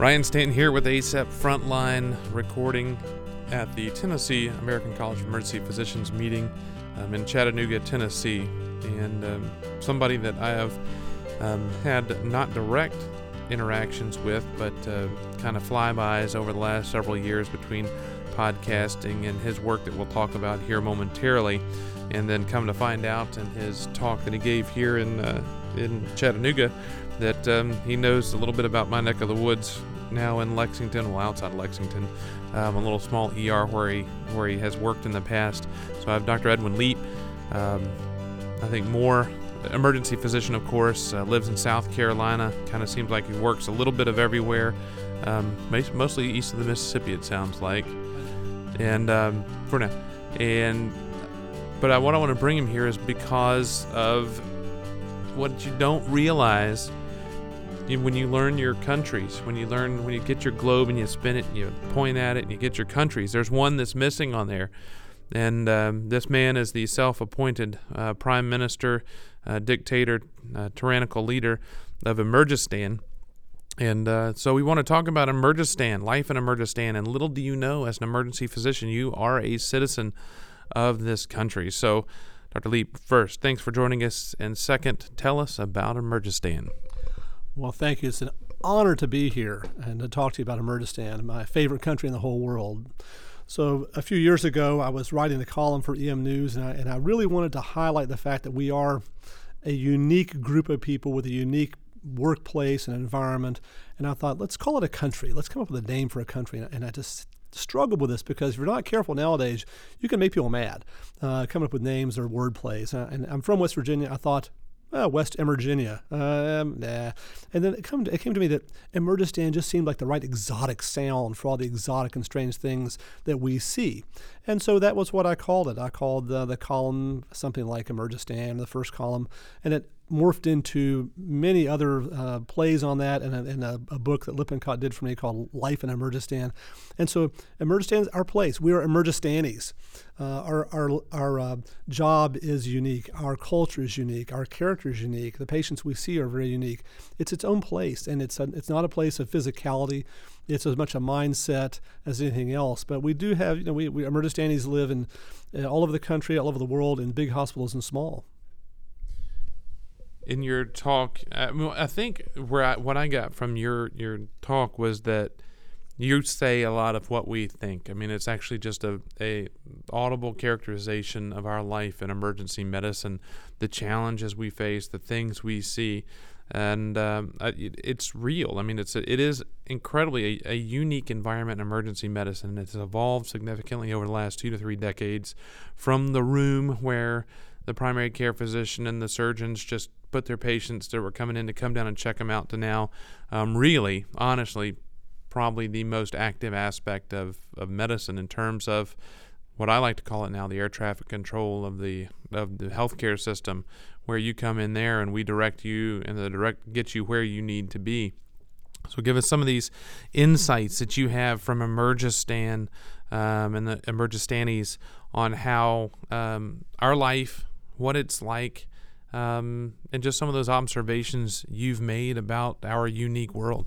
Ryan Stanton here with ACEP Frontline, recording at the Tennessee American College of Emergency Physicians meeting in Chattanooga, Tennessee. And somebody that I have had not direct interactions with, but kind of flybys over the last several years between podcasting and his work that we'll talk about here momentarily. And then come to find out in his talk that he gave here in Chattanooga that he knows a little bit about my neck of the woods now in Lexington, well, outside of Lexington, a little small ER where he has worked in the past. So I have Dr. Edwin Leap, I think more emergency physician, of course, lives in South Carolina, kind of seems like he works a little bit of everywhere, mostly east of the Mississippi, it sounds like, and for now. But what I want to bring him here is because of what you don't realize when you learn your countries, when you get your globe and you spin it and you point at it and you get your countries. There's one that's missing on there. And this man is the self-appointed prime minister, dictator, tyrannical leader of Emergistan. And so we want to talk about Emergistan, life in Emergistan. And little do you know, as an emergency physician, you are a citizen of this country. So, Dr. Leap, first, thanks for joining us. And second, tell us about Emergistan. Well, thank you. It's an honor to be here and to talk to you about Emergistan, my favorite country in the whole world. So a few years ago, I was writing a column for EM News, and I really wanted to highlight the fact that we are a unique group of people with a unique workplace and environment. And I thought, let's call it a country. Let's come up with a name for a country. And I just struggled with this because if you're not careful nowadays, you can make people mad coming up with names or word plays. And I'm from West Virginia. I thought, West Emerginia. Nah. And then it came to me that Emergistan just seemed like the right exotic sound for all the exotic and strange things that we see. And so that was what I called it. I called the column something like Emergistan, the first column, and it morphed into many other plays on that and a book that Lippincott did for me called Life in Emergistan. And so Emergistan is our place. We are Emergistanis. Our job is unique. Our culture is unique. Our character is unique. The patients we see are very unique. It's its own place, and it's not a place of physicality. It's as much a mindset as anything else. But we do have, we Emergistanis live in all over the country, all over the world, in big hospitals and small. In your talk, I think what I got from your talk was that you say a lot of what we think. I mean, it's actually just a audible characterization of our life in emergency medicine, the challenges we face, the things we see, and it's real. I mean, it is incredibly a unique environment in emergency medicine, and it's evolved significantly over the last 2 to 3 decades from the room where the primary care physician and the surgeons just put their patients that were coming in to come down and check them out to now really, honestly, probably the most active aspect of medicine in terms of what I like to call it now, the air traffic control of the healthcare system, where you come in there and we direct you and get you where you need to be. So give us some of these insights that you have from Emergistan and the Emergistanis on how our life, what it's like, and just some of those observations you've made about our unique world.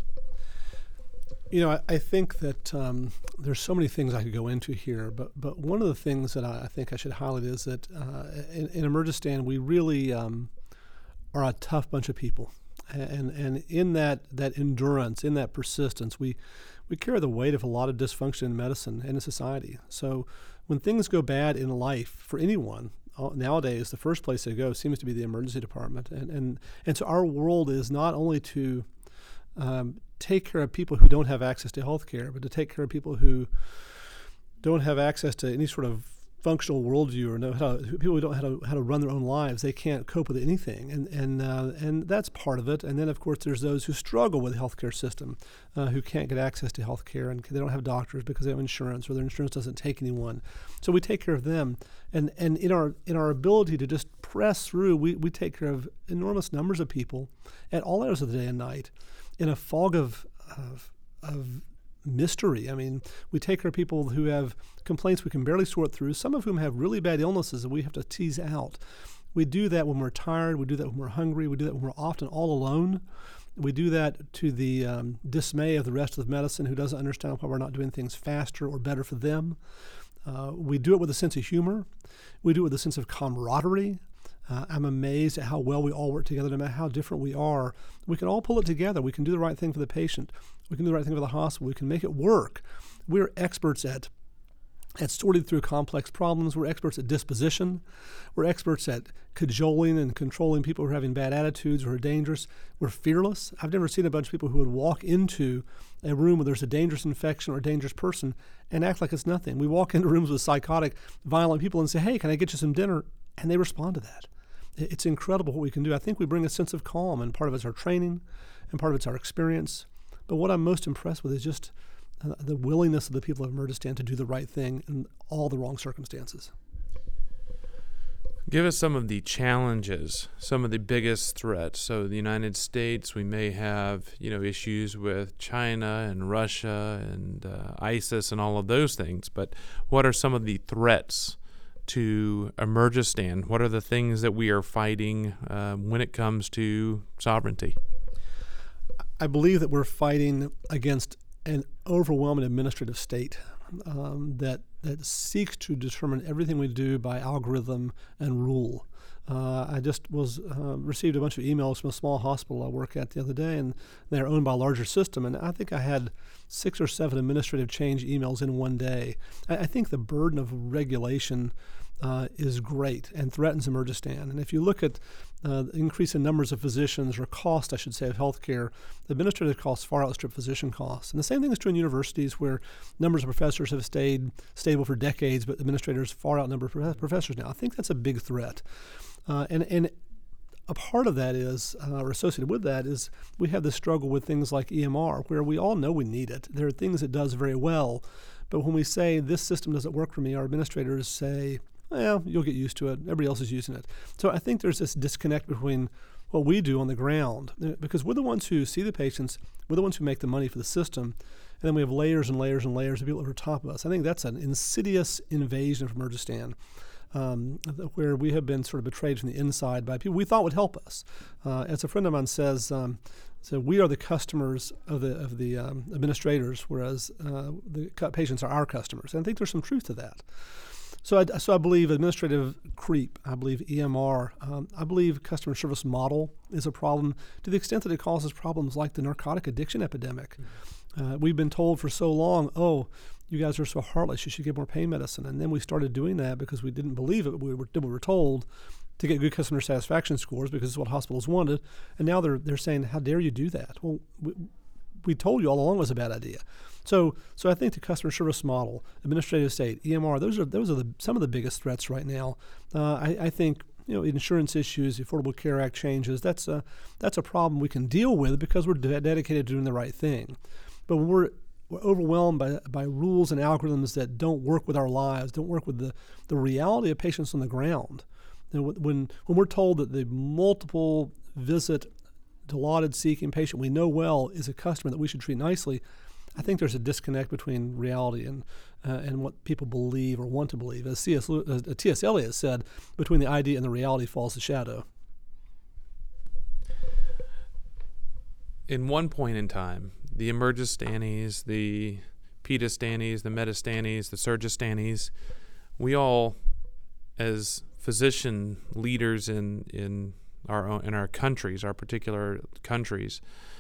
I think that there's so many things I could go into here, but one of the things that I think I should highlight is that in Emergistan, we really are a tough bunch of people. And in that endurance, in that persistence, we carry the weight of a lot of dysfunction in medicine and in society. So when things go bad in life for anyone, nowadays the first place they go seems to be the emergency department. And so our world is not only to take care of people who don't have access to health care, but to take care of people who don't have access to any sort of functional worldview or people who don't know how to run their own lives. They can't cope with anything, and that's part of it. And then, of course, there's those who struggle with the healthcare system, who can't get access to healthcare, and they don't have doctors because they have insurance, or their insurance doesn't take anyone. So we take care of them, and in our ability to just press through, we take care of enormous numbers of people at all hours of the day and night, in a fog of mystery. I mean, we take care of people who have complaints we can barely sort through, some of whom have really bad illnesses that we have to tease out. We do that when we're tired. We do that when we're hungry. We do that when we're often all alone. We do that to the dismay of the rest of medicine who doesn't understand why we're not doing things faster or better for them. We do it with a sense of humor. We do it with a sense of camaraderie. I'm amazed at how well we all work together, no matter how different we are. We can all pull it together. We can do the right thing for the patient. We can do the right thing for the hospital. We can make it work. We're experts at sorting through complex problems. We're experts at disposition. We're experts at cajoling and controlling people who are having bad attitudes or are dangerous. We're fearless. I've never seen a bunch of people who would walk into a room where there's a dangerous infection or a dangerous person and act like it's nothing. We walk into rooms with psychotic, violent people and say, hey, can I get you some dinner? And they respond to that. It's incredible what we can do. I think we bring a sense of calm, and part of it's our training, and part of it's our experience. But what I'm most impressed with is just the willingness of the people of Murdistan to do the right thing in all the wrong circumstances. Give us some of the challenges, some of the biggest threats. So the United States, we may have, issues with China and Russia and ISIS and all of those things. But what are some of the threats to Murdistan? What are the things that we are fighting when it comes to sovereignty? I believe that we're fighting against an overwhelming administrative state that seeks to determine everything we do by algorithm and rule. I just received a bunch of emails from a small hospital I work at the other day, and they're owned by a larger system. And I think I had 6 or 7 administrative change emails in one day. I think the burden of regulation is great and threatens Murdistan. And if you look at the increase in numbers of physicians, or cost, I should say, of healthcare, the administrative costs far outstrip physician costs. And the same thing is true in universities, where numbers of professors have stayed stable for decades, but administrators far outnumber professors now. I think that's a big threat. And a part of that is, or associated with that, is we have this struggle with things like EMR, where we all know we need it. There are things it does very well, but when we say this system doesn't work for me, our administrators say, well, you'll get used to it. Everybody else is using it. So I think there's this disconnect between what we do on the ground, because we're the ones who see the patients, we're the ones who make the money for the system, and then we have layers and layers and layers of people over top of us. I think that's an insidious invasion from Murdistan, where we have been sort of betrayed from the inside by people we thought would help us. As a friend of mine says, so we are the customers of the administrators, whereas the patients are our customers. And I think there's some truth to that. So I believe administrative creep, I believe EMR, I believe customer service model is a problem to the extent that it causes problems like the narcotic addiction epidemic. We've been told for so long, oh, you guys are so heartless, you should give more pain medicine. And then we started doing that because we didn't believe it. We were told to get good customer satisfaction scores because it's what hospitals wanted. And now they're saying, how dare you do that? Well, we told you all along it was a bad idea. So I think the customer service model, administrative state, EMR, those are some of the biggest threats right now. I think insurance issues, the Affordable Care Act changes. That's a problem we can deal with because we're dedicated to doing the right thing. But when we're overwhelmed by rules and algorithms that don't work with our lives, don't work with the reality of patients on the ground. When we're told that the multiple visit Dilaudid seeking patient we know well is a customer that we should treat nicely, I think there's a disconnect between reality and what people believe or want to believe. As T.S. Eliot said, between the idea and the reality falls the shadow. In one point in time, the Emergistanis, the Petastanis, the Metastanis, the Surgistanis, we all, as physician leaders in our countries, our particular countries,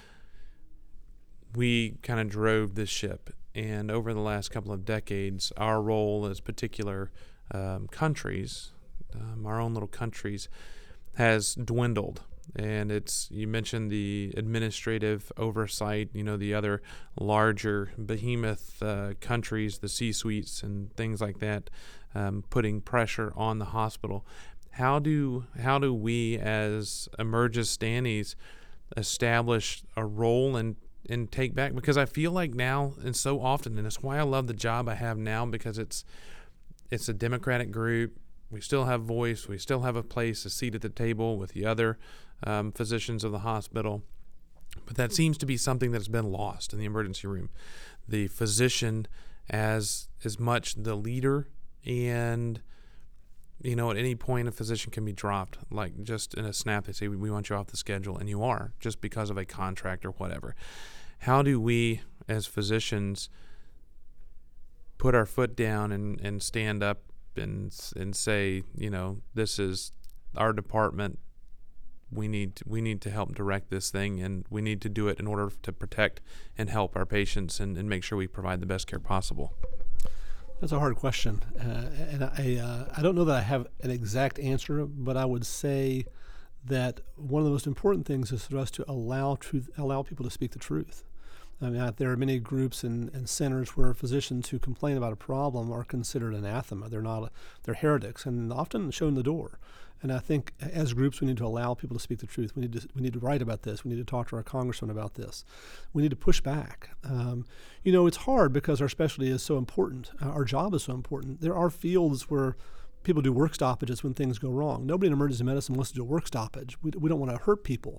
we kind of drove this ship. And over the last couple of decades, our role as particular countries, our own little countries, has dwindled. And you mentioned the administrative oversight, the other larger behemoth countries, the C-suites and things like that, putting pressure on the hospital. How do we as Emergistanis establish a role and take back? Because I feel like now, and so often, and it's why I love the job I have now, because it's a democratic group. We still have voice. We still have a place, a seat at the table with the other physicians of the hospital. But that seems to be something that's been lost in the emergency room. The physician as much the leader and at any point a physician can be dropped, like just in a snap. They say, we want you off the schedule, and you are, just because of a contract or whatever. How do we, as physicians, put our foot down and stand up and say, this is our department. We need to help direct this thing, and we need to do it in order to protect and help our patients and make sure we provide the best care possible? That's a hard question, and I don't know that I have an exact answer, but I would say that one of the most important things is for us to allow people to speak the truth. I mean, there are many groups and centers where physicians who complain about a problem are considered anathema. They're heretics and often shown the door. And I think as groups, we need to allow people to speak the truth. We need to write about this. We need to talk to our congressman about this. We need to push back. It's hard because our specialty is so important. Our job is so important. There are fields where people do work stoppages when things go wrong. Nobody in emergency medicine wants to do a work stoppage. We don't want to hurt people.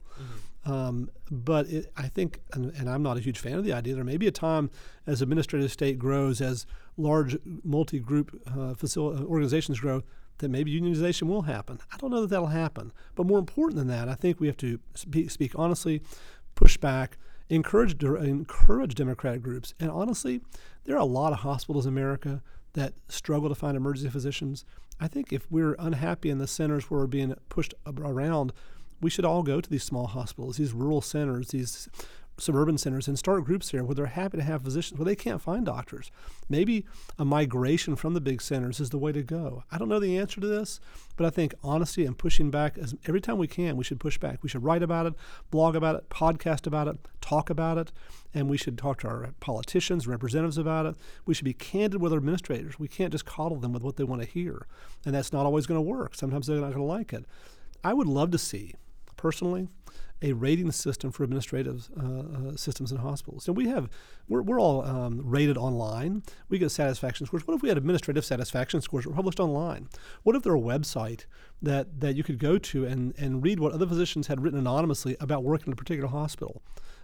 But I think, and I'm not a huge fan of the idea, there may be a time as administrative state grows, as large multi-group organizations grow, that maybe unionization will happen. I don't know that that'll happen. But more important than that, I think we have to speak honestly, push back, encourage democratic groups. And honestly, there are a lot of hospitals in America that struggle to find emergency physicians. I think if we're unhappy in the centers where we're being pushed around, we should all go to these small hospitals, these rural centers, these suburban centers, and start groups here where they're happy to have physicians, where they can't find doctors. Maybe a migration from the big centers is the way to go. I don't know the answer to this, but I think honesty and pushing back, every time we can, we should push back. We should write about it, blog about it, podcast about it, talk about it, and we should talk to our politicians, representatives about it. We should be candid with our administrators. We can't just coddle them with what they want to hear, and that's not always going to work. Sometimes they're not going to like it. I would love to see, personally, a rating system for administrative systems in hospitals. And we're all rated online. We get satisfaction scores. What if we had administrative satisfaction scores that were published online? What if there were a website that you could go to and read what other physicians had written anonymously about working in a particular hospital,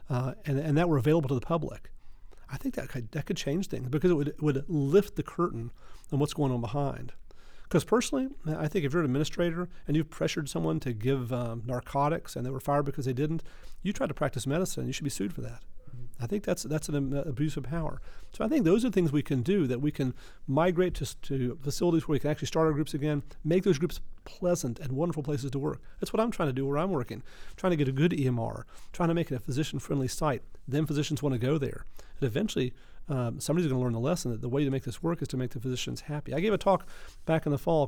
and that were available to the public? I think that could change things, because it would lift the curtain on what's going on behind. Because personally, I think if you're an administrator and you've pressured someone to give narcotics and they were fired because they didn't, you tried to practice medicine, you should be sued for that. I think that's an abuse of power. So I think those are things we can do, that we can migrate to facilities where we can actually start our groups again, make those groups pleasant and wonderful places to work. That's what I'm trying to do where I'm working, trying to get a good EMR, trying to make it a physician-friendly site. Then physicians want to go there. And eventually, somebody's going to learn the lesson that the way to make this work is to make the physicians happy. I gave a talk back in the fall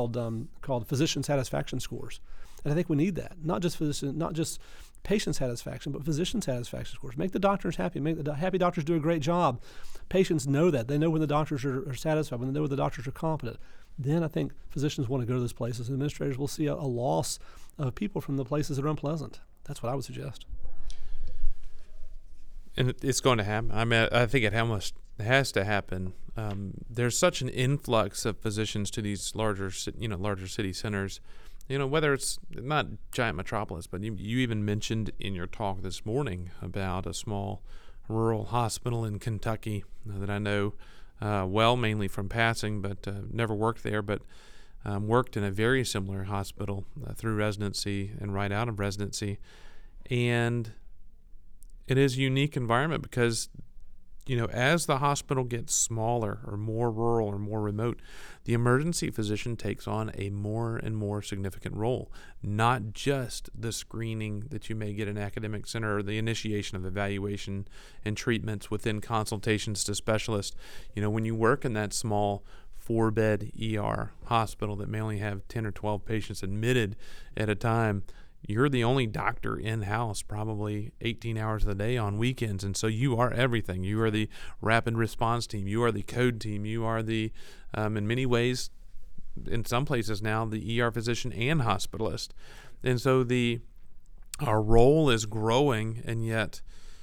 called Physician Satisfaction Scores, and I think we need that. Not just patient satisfaction, but physician satisfaction scores. Make the doctors happy. Make the happy doctors do a great job. Patients know that. They know when the doctors are satisfied, when they know when the doctors are competent. Then I think physicians want to go to those places, and administrators will see a loss of people from the places that are unpleasant. That's what I would suggest. And it's going to happen. I mean, I think it has to happen. There's such an influx of physicians to these larger city centers. Whether it's not giant metropolis, but you even mentioned in your talk this morning about a small rural hospital in Kentucky that I know well, mainly from passing, but never worked there, but worked in a very similar hospital through residency and right out of residency. And it is a unique environment because as the hospital gets smaller or more rural or more remote, the emergency physician takes on a more and more significant role. Not just the screening that you may get in an academic center or the initiation of evaluation and treatments within consultations to specialists. When you work in that small 4-bed ER hospital that may only have 10 or 12 patients admitted at a time, you're the only doctor in-house probably 18 hours of the day on weekends, and so you are everything. You are the rapid response team. You are the code team. You are the, in many ways, in some places now, the ER physician and hospitalist. And so our role is growing, and yet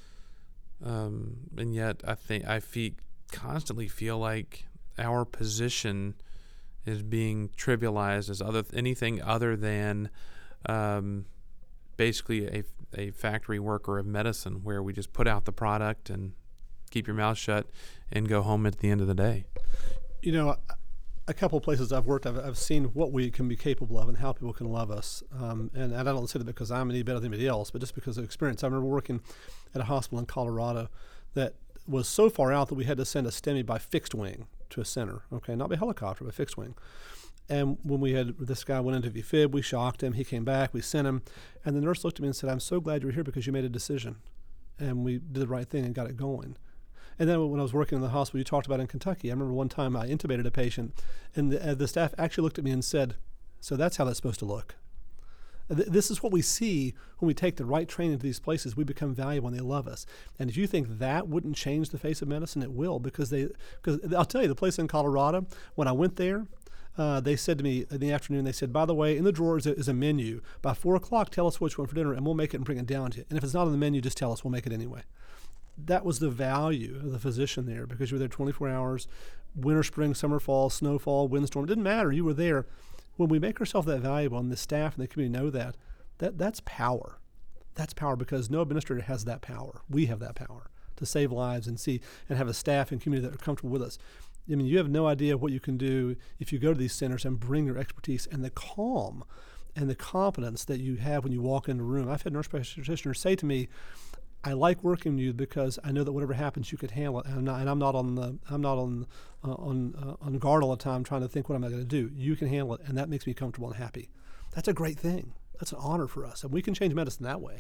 I constantly feel like our position is being trivialized as anything other than basically a factory worker of medicine, where we just put out the product and keep your mouth shut and go home at the end of the day. a couple of places I've worked, I've seen what we can be capable of and how people can love us. And I don't say that because I'm any better than anybody else, but just because of experience. I remember working at a hospital in Colorado that was so far out that we had to send a STEMI by fixed wing to a center, okay, not by helicopter, but fixed wing. And when this guy went into VFib, we shocked him. He came back, we sent him, and the nurse looked at me and said, "I'm so glad you're here because you made a decision." And we did the right thing and got it going. And then when I was working in the hospital you talked about in Kentucky, I remember one time I intubated a patient, and the staff actually looked at me and said, "So that's how that's supposed to look." This is what we see when we take the right training to these places. We become valuable and they love us. And if you think that wouldn't change the face of medicine, it will, because I'll tell you, the place in Colorado, when I went there, they said to me in the afternoon, they said, "By the way, in the drawer is a menu. By 4 o'clock, tell us what you want for dinner, and we'll make it and bring it down to you. And if it's not on the menu, just tell us. We'll make it anyway." That was the value of the physician there, because you were there 24 hours, winter, spring, summer, fall, snowfall, windstorm. It didn't matter. You were there. When we make ourselves that valuable, and the staff and the community know that's power. That's power, because no administrator has that power. We have that power to save lives and have a staff and community that are comfortable with us. I mean, you have no idea what you can do if you go to these centers and bring your expertise and the calm and the confidence that you have when you walk into a room. I've had nurse practitioners say to me, "I like working with you because I know that whatever happens, you could handle it, and I'm not on guard all the time trying to think what am I going to do. You can handle it, and that makes me comfortable and happy." That's a great thing. That's an honor for us, and we can change medicine that way.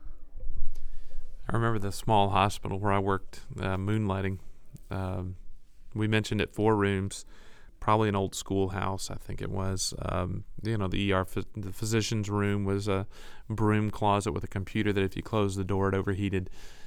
I remember the small hospital where I worked, moonlighting. We mentioned it, 4 rooms, probably an old schoolhouse, I think it was. The ER, the physician's room was a broom closet with a computer that if you closed the door, it overheated.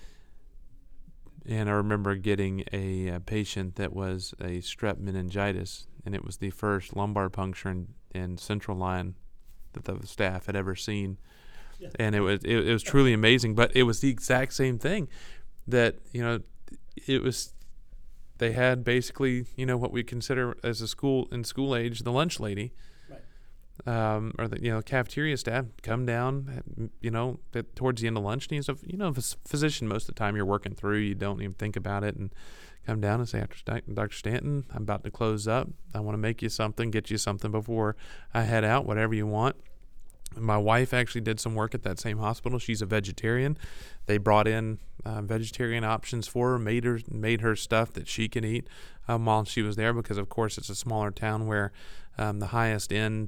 And I remember getting a patient that was a strep meningitis, and it was the first lumbar puncture and central line that the staff had ever seen. Yeah. And it was truly amazing. But it was the exact same thing that, it was. They had basically, what we consider as school age, the lunch lady, right. Or the cafeteria staff come down, towards the end of lunch. And he's a physician most of the time you're working through. You don't even think about it, and come down and say, "Dr. Stanton, I'm about to close up. I want to make you something, get you something before I head out, whatever you want." My wife actually did some work at that same hospital. She's a vegetarian. They brought in vegetarian options for her, made her stuff that she can eat while she was there, because of course it's a smaller town where the highest end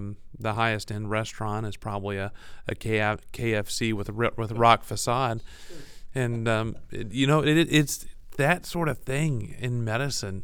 restaurant is probably a KFC with a rock facade, and it's that sort of thing in medicine.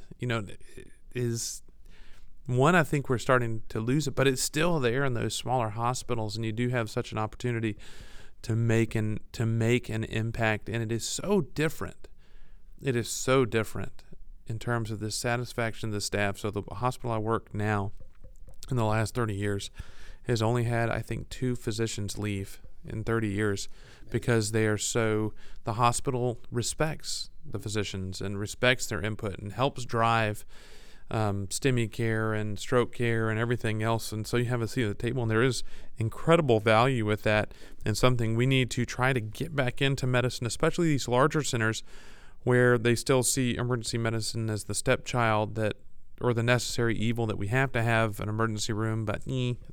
Is one, I think we're starting to lose it, but it's still there in those smaller hospitals, and you do have such an opportunity to make an impact, and it is so different. It is so different in terms of the satisfaction of the staff. So the hospital I work now, in the last 30 years, has only had, I think, 2 physicians leave in 30 years, because the hospital respects the physicians and respects their input and helps drive STEMI care and stroke care and everything else. And so you have a seat at the table, and there is incredible value with that, and something we need to try to get back into medicine, especially these larger centers where they still see emergency medicine as the stepchild or the necessary evil, that we have to have an emergency room, but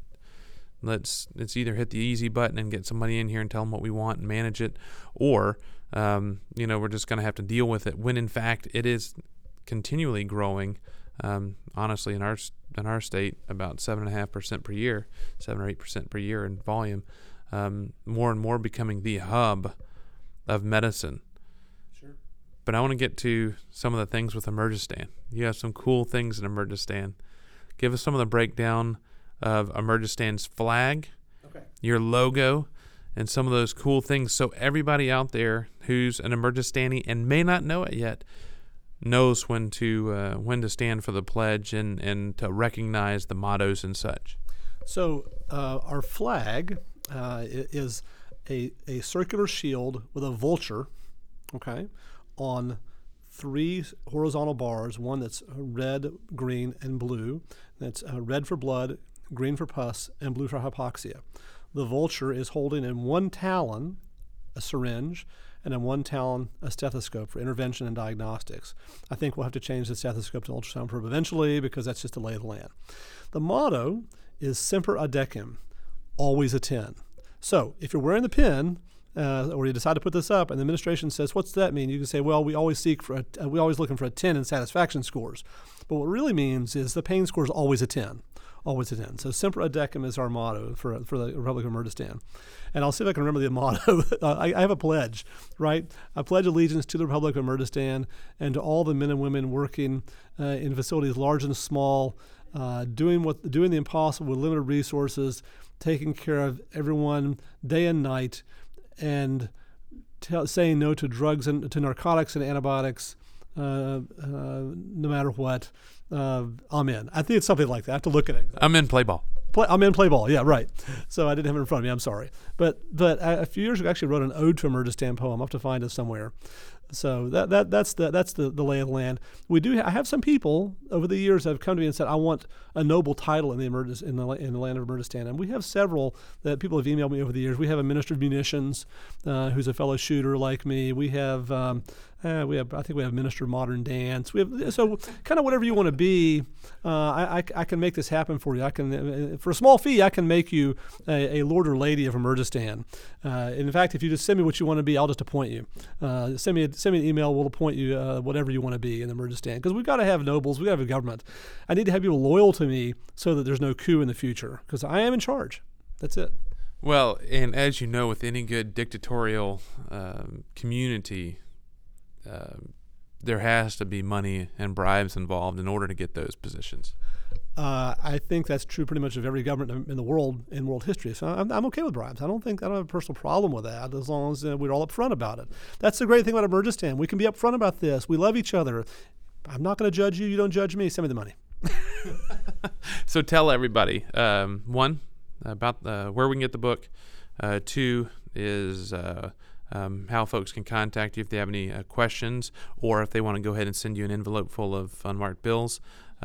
let's either hit the easy button and get somebody in here and tell them what we want and manage it, or we're just going to have to deal with it, when in fact it is continually growing. Honestly, in our state, about 7.5% per year, 7 or 8% per year in volume, more and more becoming the hub of medicine. Sure. But I want to get to some of the things with Emergistan. You have some cool things in Emergistan. Give us some of the breakdown of Emergistan's flag, okay, your logo, and some of those cool things, so everybody out there who's an Emergistani and may not know it yet knows when to stand for the pledge and to recognize the mottos and such. So our flag is a circular shield with a vulture, okay, on 3 horizontal bars, one that's red, green, and blue. That's red for blood, green for pus, and blue for hypoxia. The vulture is holding in one talon a a syringe, and in one town a stethoscope for intervention and diagnostics. I think we'll have to change the stethoscope to ultrasound probe eventually because that's just the lay of the land. The motto is Semper Adecem, always a 10. So if you're wearing the pin, or you decide to put this up, and the administration says, "What's that mean?" You can say, "Well, we always looking for a 10 in satisfaction scores." But what it really means is the pain score is always a 10. Always a 10. So Semper Adecem is our motto for the Republic of Murdistan. And I'll see if I can remember the motto. I have a pledge, right? I pledge allegiance to the Republic of Murdistan and to all the men and women working in facilities large and small, doing the impossible with limited resources, taking care of everyone day and night, and saying no to drugs and to narcotics and antibiotics, no matter what. Amen. I think it's something like that. I have to look at it. I'm in play ball. I'm in play ball. Yeah, right. So I didn't have it in front of me. I'm sorry. But a few years ago, I actually wrote an ode to a Murdistan poem. I'll have to find it somewhere. So that's the lay of the land. I have some people over the years that have come to me and said, "I want a noble title in the land of Murdistan," and we have several that people have emailed me over the years. We have a minister of munitions who's a fellow shooter like me. We have I think we have minister of modern dance. So kind of whatever you want to be. I can make this happen for you. I can for a small fee I can make you a lord or lady of Murdistan. In fact, if you just send me what you want to be, I'll just appoint you. Send me an email. We'll appoint you whatever you want to be in the Murdistan, because we've got to have nobles. We've got to have a government. I need to have people loyal to me so that there's no coup in the future, because I am in charge. That's it. Well, and as you know, with any good dictatorial community, there has to be money and bribes involved in order to get those positions. I think that's true pretty much of every government in the world, in world history. So I'm okay with bribes. I don't have a personal problem with that, as long as we're all upfront about it. That's the great thing about Murdistan. We can be upfront about this. We love each other. I'm not going to judge you. You don't judge me. Send me the money. So tell everybody, one, about where we can get the book. Two is how folks can contact you if they have any questions, or if they want to go ahead and send you an envelope full of unmarked bills,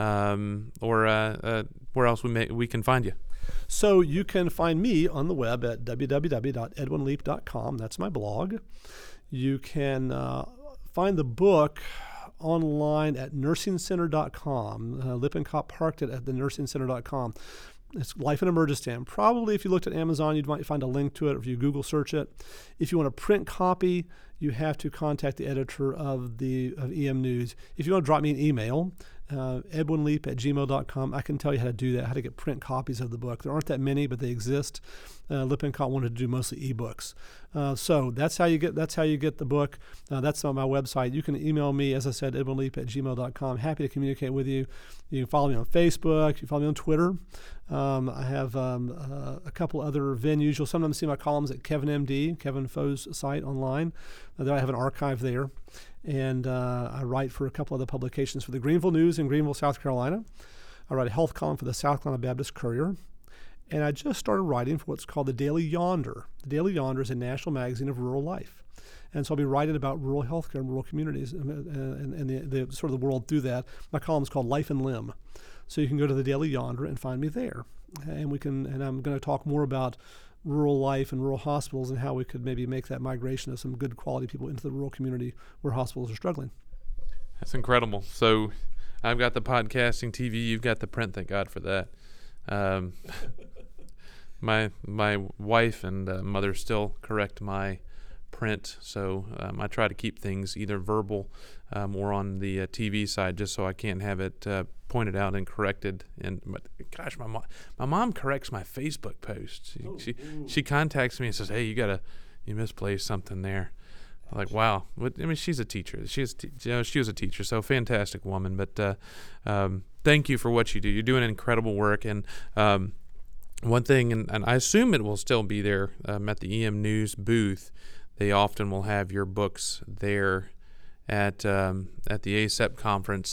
or where else we can find you. So you can find me on the web at www.edwinleap.com. That's my blog. You can find the book online at nursingcenter.com. Lippincott parked it at the nursingcenter.com. It's Life in Murdistan. Probably if you looked at Amazon, you might find a link to it, or if you Google search it. If you want a print copy, you have to contact the editor of EM News. If you want to drop me an email, edwinleap@gmail.com, I can tell you how to do that, how to get print copies of the book. There aren't that many, but they exist. Lippincott wanted to do mostly ebooks. So that's how you get the book. That's on my website. You can email me, as I said, edwinleap@gmail.com. Happy to communicate with you. You can follow me on Facebook. You can follow me on Twitter. I have a couple other venues. You'll sometimes see my columns at Kevin Foe's site online. I have an archive there. And I write for a couple other publications for the Greenville News in Greenville, South Carolina. I write a health column for the South Carolina Baptist Courier. And I just started writing for what's called the Daily Yonder. The Daily Yonder is a national magazine of rural life. And so I'll be writing about rural healthcare and rural communities and the sort of the world through that. My column is called Life and Limb. So you can go to the Daily Yonder and find me there. And I'm going to talk more about rural life and rural hospitals and how we could maybe make that migration of some good quality people into the rural community where hospitals are struggling. That's incredible. So I've got the podcasting TV, you've got the print, thank God for that. My wife and mother still correct my print, so I try to keep things either verbal or on the TV side, just so I can't have it pointed out and corrected. But gosh, my mom corrects my Facebook posts. She contacts me and says, "Hey, you misplaced something there." I'm like, wow. She's a teacher. She was a teacher, so fantastic woman. But thank you for what you do. You're doing incredible work. And one thing, and I assume it will still be there at the EM News booth, they often will have your books there at the ACEP conference,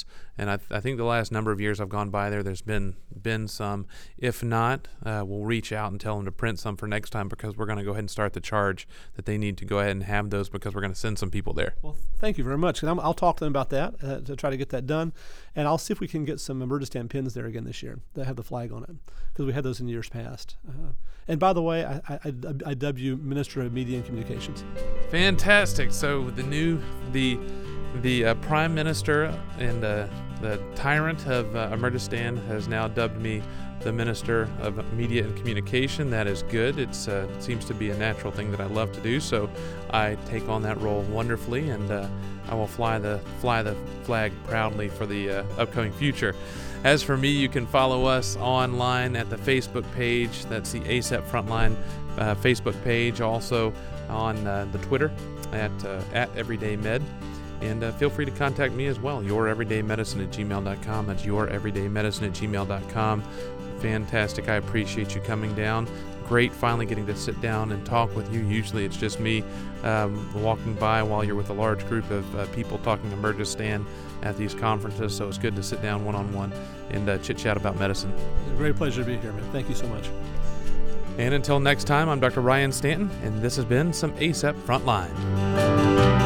And I think the last number of years I've gone by there, there's been some. If not, we'll reach out and tell them to print some for next time, because we're going to go ahead and start the charge that they need to go ahead and have those, because we're going to send some people there. Well, thank you very much. And I'll talk to them about that to try to get that done. And I'll see if we can get some Murdistan pins there again this year that have the flag on it, because we had those in years past. And by the way, I dub you Minister of Media and Communications. Fantastic. So the Prime Minister and the tyrant of Murdistan has now dubbed me the Minister of Media and Communication. That is good. It seems to be a natural thing that I love to do, so I take on that role wonderfully, and I will fly the flag proudly for the upcoming future. As for me, you can follow us online at the Facebook page. That's the ASAP Frontline Facebook page. Also on the Twitter at EverydayMed. And feel free to contact me as well, youreverydaymedicine@gmail.com. That's youreverydaymedicine@gmail.com. Fantastic. I appreciate you coming down. Great finally getting to sit down and talk with you. Usually it's just me walking by while you're with a large group of people talking to Murdistan at these conferences. So it's good to sit down one-on-one and chit-chat about medicine. It's a great pleasure to be here, man. Thank you so much. And until next time, I'm Dr. Ryan Stanton, and this has been some ASAP Frontline.